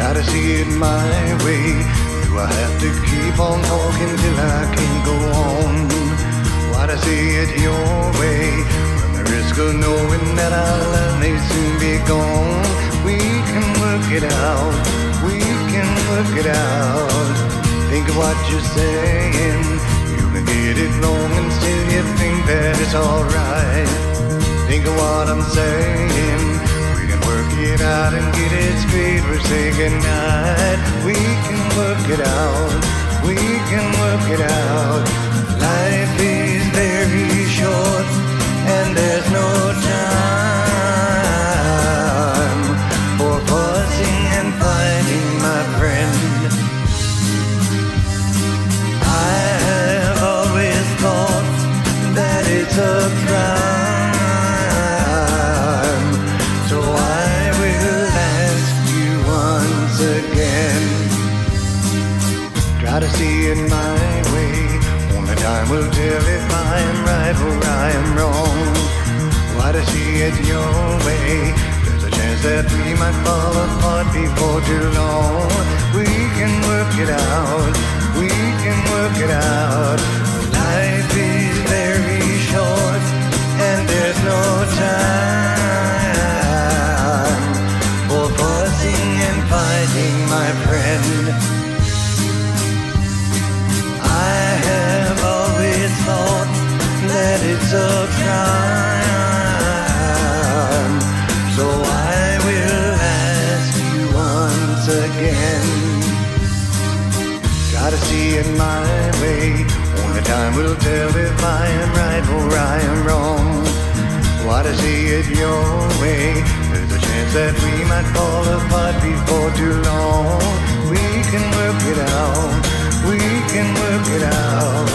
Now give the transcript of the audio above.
Gotta see it my way. Do I have to keep on talking till I can't go on? Why to see it your way? Run the risk of knowing that our love may soon be gone. We can work it out. We can work it out. Think of what you're saying. You can get it wrong and still you think that it's alright. Think of what I'm saying. We can work it out and get it straight. We'll say goodnight. We can work it out. We can work it out. Life is very short and there's no time for fussing and fighting, my friend. I have always thought that it's a crime, so I will ask you once again. Try to see it my way. Only time will tell if I am right or I am wrong. Why to see it your way? There's a chance that we might fall apart before too long. We can work it out. We can work it out. Life is very short and there's no time for fussing and fighting, my friend. I have always thought that it's a crime, so I will ask you once again. Gotta see it my way. Only time will tell if I am right or I am wrong. Why to see it your way? There's a chance that we might fall apart before too long. We can work it out. We can work it out.